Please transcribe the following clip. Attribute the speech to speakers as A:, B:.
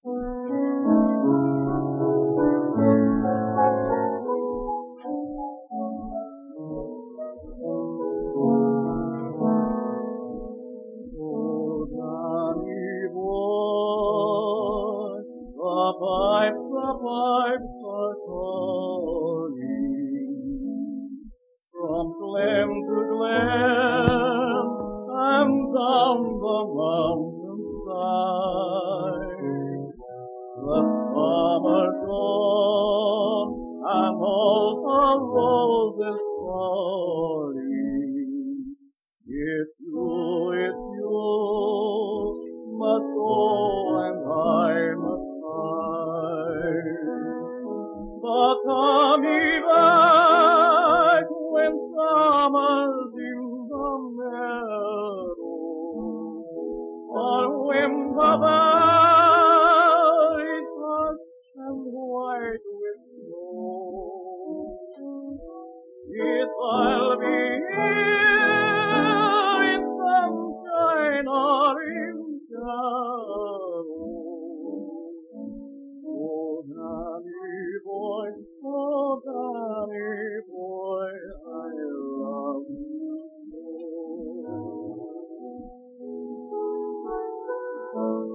A: The pipes are calling from glen to glen and down the mountainside. The summer's gone and all the roses falling. It's you must go and I must but come me back when summer's in the meadow, or when the valley's hushed and white with snow. Yes, I'll be here in sunshine or in shadow. Oh, Danny boy, I love you so.